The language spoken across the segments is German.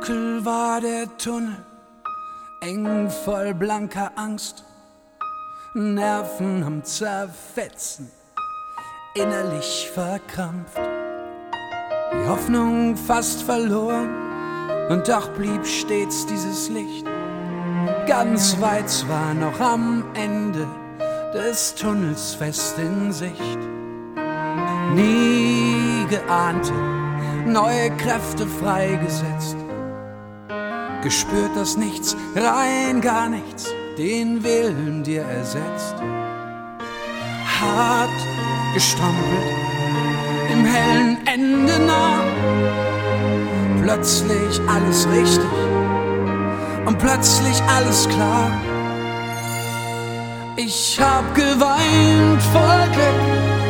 Dunkel war der Tunnel, eng voll blanker Angst, Nerven am Zerfetzen, innerlich verkrampft. Die Hoffnung fast verloren, und doch blieb stets dieses Licht. Ganz weit zwar noch am Ende des Tunnels fest in Sicht. Nie geahnte neue Kräfte freigesetzt, gespürt, dass nichts, rein gar nichts, den Willen dir ersetzt. Hart gestrampelt, im hellen Ende nah, plötzlich alles richtig und plötzlich alles klar. Ich hab geweint vor Glück,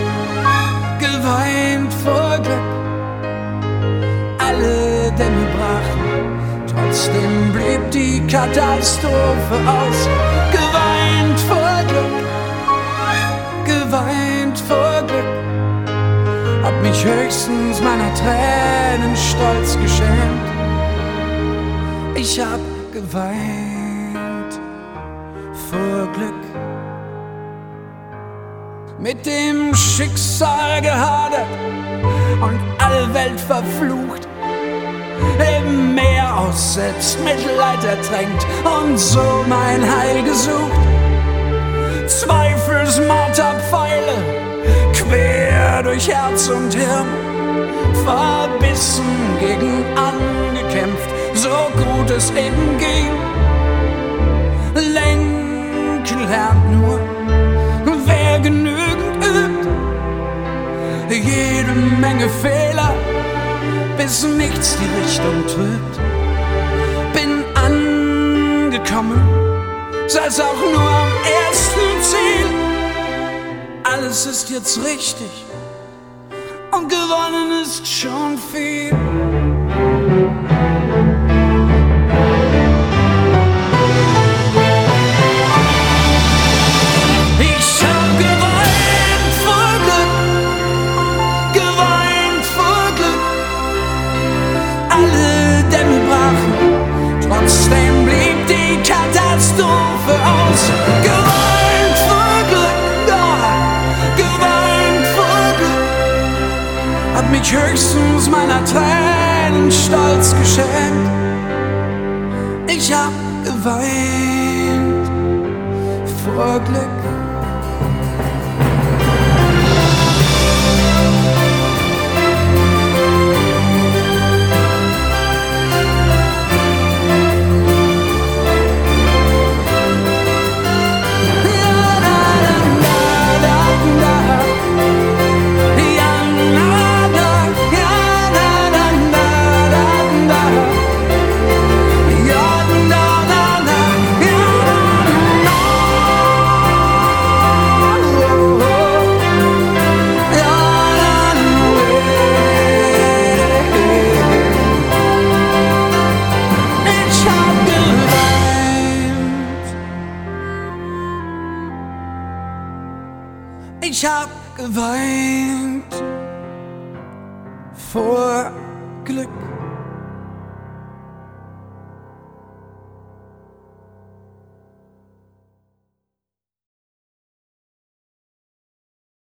geweint vor Glück. Alle Dämme brachen, trotzdem blieb die Katastrophe aus. Geweint vor Glück, geweint vor Glück. Hab mich höchstens meiner Tränen stolz geschämt. Ich hab geweint vor Glück. Mit dem Schicksal gehadert und alle Welt verflucht, im Meer aus Selbstmitleid ertränkt und so mein Heil gesucht. Zweifelsmarterpfeile quer durch Herz und Hirn, verbissen gegen angekämpft, so gut es eben ging. Lenken lernt nur, wer genügend übt. Jede Menge Fehler, bis nichts die Richtung trübt. Bin angekommen, sei's auch nur am ersten Ziel. Alles ist jetzt richtig und gewonnen ist schon viel. Trotzdem blieb die Katastrophe aus. Geweint vor Glück, ja, geweint vor Glück. Hab mich höchstens meiner Tränen stolz geschämt. Ich hab geweint vor Glück. Ich hab geweint vor Glück.